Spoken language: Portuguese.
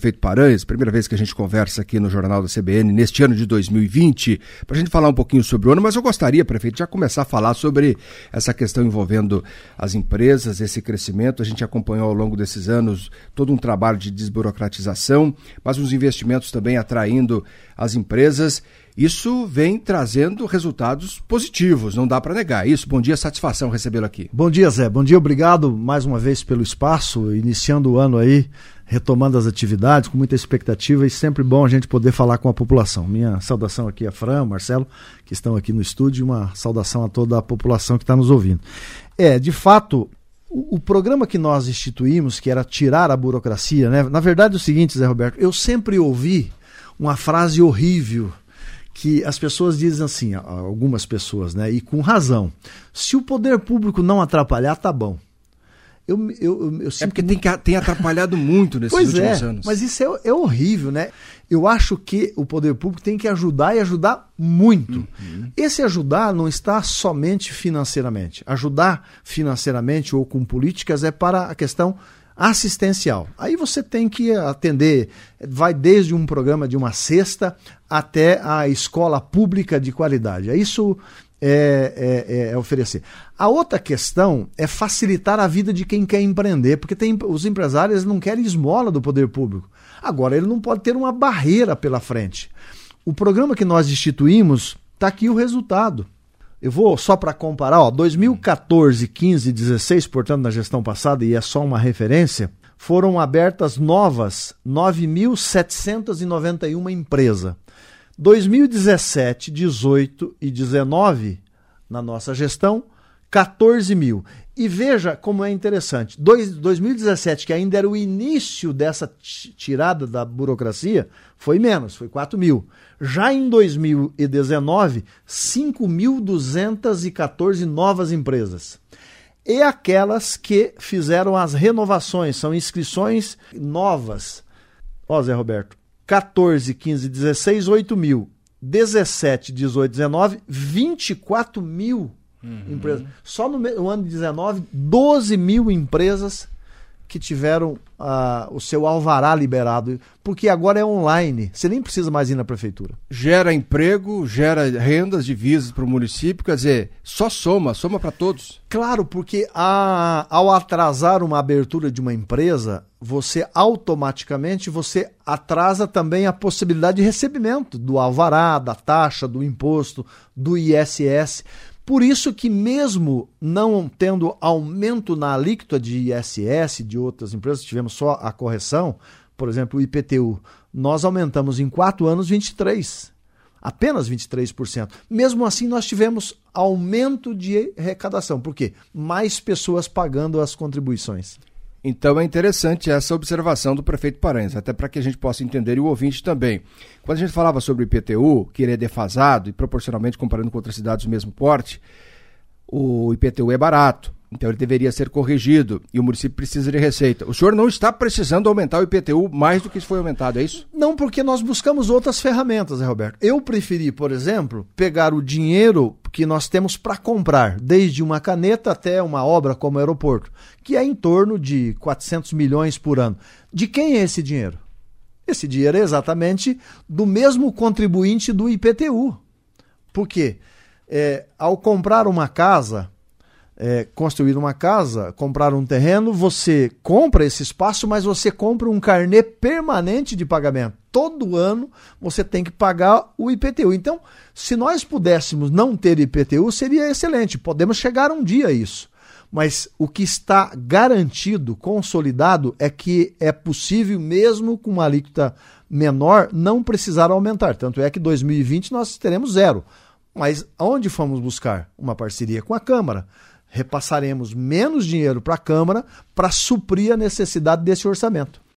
Prefeito Paranhos, primeira vez que a gente conversa aqui no Jornal da CBN neste ano de 2020, para a gente falar um pouquinho sobre o ano, mas eu gostaria, prefeito, já começar a falar sobre essa questão envolvendo as empresas, esse crescimento. A gente acompanhou ao longo desses anos todo um trabalho de desburocratização, mas os investimentos também atraindo as empresas. Isso vem trazendo resultados positivos, não dá para negar isso. Bom dia, satisfação recebê-lo aqui. Bom dia, Zé. Bom dia, obrigado mais uma vez pelo espaço, iniciando o ano aí, retomando as atividades, com muita expectativa e sempre bom a gente poder falar com a população. Minha saudação aqui a Fran, Marcelo, que estão aqui no estúdio, e uma saudação a toda a população que está nos ouvindo. De fato, o programa que nós instituímos, que era tirar a burocracia, né? Na verdade é o seguinte, Zé Roberto, eu sempre ouvi uma frase horrível, que as pessoas dizem assim, algumas pessoas, né, e com razão, se o poder público não atrapalhar, tá bom. Eu porque tem atrapalhado muito nesses últimos anos. Mas isso é horrível, né? Eu acho que o poder público tem que ajudar e ajudar muito. Uhum. Esse ajudar não está somente financeiramente. Ajudar financeiramente ou com políticas é para a questão assistencial. Aí você tem que atender, vai desde um programa de uma cesta até a escola pública de qualidade. Isso é oferecer. A outra questão é facilitar a vida de quem quer empreender, porque os empresários não querem esmola do poder público. Agora, ele não pode ter uma barreira pela frente. O programa que nós instituímos, está aqui o resultado. Eu vou só para comparar, 2014, 15 e 16, portanto na gestão passada, e é só uma referência, foram abertas novas 9.791 empresas. 2017, 18 e 19, na nossa gestão, 14 mil. E veja como é interessante, 2017, que ainda era o início dessa tirada da burocracia, foi menos, foi 4 mil. Já em 2019, 5.214 novas empresas. E aquelas que fizeram as renovações, são inscrições novas. Zé Roberto, 14, 15, 16, 8 mil. 17, 18, 19, 24 mil empresas. Só no ano de 19, 12 mil empresas que tiveram o seu alvará liberado, porque agora é online, você nem precisa mais ir na prefeitura. Gera emprego, gera rendas, divisas para o município, quer dizer, só soma para todos. Claro, porque ao atrasar uma abertura de uma empresa, você automaticamente atrasa também a possibilidade de recebimento do alvará, da taxa, do imposto, do ISS. Por isso que mesmo não tendo aumento na alíquota de ISS de outras empresas, tivemos só a correção, por exemplo, o IPTU, nós aumentamos em 4 anos 23%, apenas 23%. Mesmo assim nós tivemos aumento de arrecadação. Por quê? Mais pessoas pagando as contribuições. Então é interessante essa observação do prefeito Paranhos, até para que a gente possa entender e o ouvinte também. Quando a gente falava sobre o IPTU, que ele é defasado e proporcionalmente comparando com outras cidades do mesmo porte, o IPTU é barato, então ele deveria ser corrigido e o município precisa de receita. O senhor não está precisando aumentar o IPTU mais do que foi aumentado, é isso? Não, porque nós buscamos outras ferramentas, né, Roberto? Eu preferi, por exemplo, pegar o dinheiro que nós temos para comprar, desde uma caneta até uma obra como o aeroporto, que é em torno de 400 milhões por ano. De quem é esse dinheiro? Esse dinheiro é exatamente do mesmo contribuinte do IPTU. Por quê? Ao comprar uma casa, construir uma casa, comprar um terreno, você compra esse espaço, mas você compra um carnê permanente de pagamento. Todo ano você tem que pagar o IPTU. Então, se nós pudéssemos não ter IPTU, seria excelente. Podemos chegar um dia a isso. Mas o que está garantido, consolidado, é que é possível, mesmo com uma alíquota menor, não precisar aumentar. Tanto é que em 2020 nós teremos 0. Mas aonde fomos buscar? Uma parceria com a Câmara. Repassaremos menos dinheiro para a Câmara para suprir a necessidade desse orçamento.